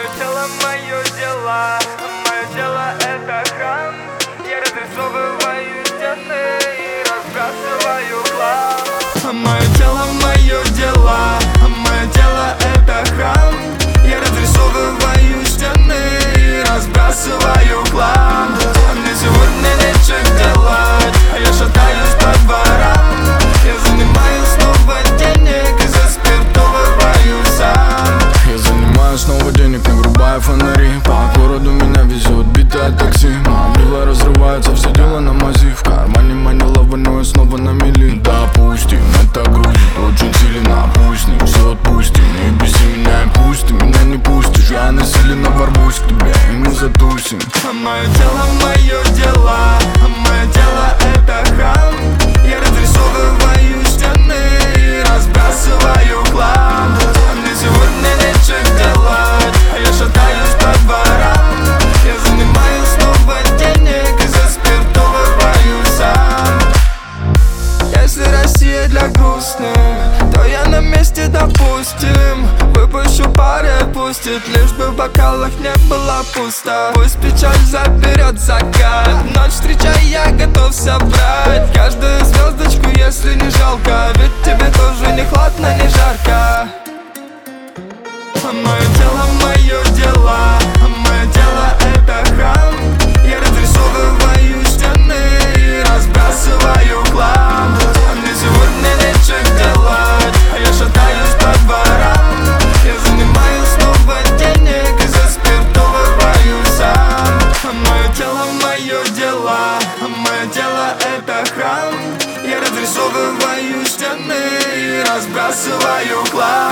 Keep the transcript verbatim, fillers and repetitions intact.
Мое тело, мое дело, мое тело это храм. Я разрисовываю стены и разбрасываю хлам. Мое тело, мое дело, мое тело это храм. Я разрисовываю стены и разбрасываю хлам. Мне сегодня нечего делать, а я шатаюсь по дворам. Я занимаю снова денег и заспиртовываю сам. Я занимаю снова денег, не врубая фонари. По городу меня везет битое такси. Мобила разрывается, все дело на мази. В кармане манила, но я снова на мели. Допустим, это грузит очень сильно. Пусть не все отпустим, не беси меня и пусть ты меня не пустишь. Я насиленно ворвусь к тебе и мы затусим. Мое тело, мое дело, мое тело это храм. Я разрисовываю стены и разбрасываю хлам. Мне сегодня нечего делать, а я шатаюсь по дворам. Я занимаю снова денег и заспиртовываю сам. Если Россия для грустных, то я на месте, допустим. Выпущу пары, пустит, лишь бы в бокалах не было пусто. Пусть печаль заберет закат, ночь встречай, я готов собрать каждую звездочку, если не жалко. Ведь тебе тоже не холодно, не жарко. Мое тело, мое дело, мое тело это храм. Я разрисовываю стены и разбрасываю хлам. Мне сегодня нечего делать, а я шатаюсь по дворам. Я занимаю снова денег и заспиртовываю сам. Мое тело, мое дело, мое тело это храм. Я разрисовываю стены и разбрасываю хлам.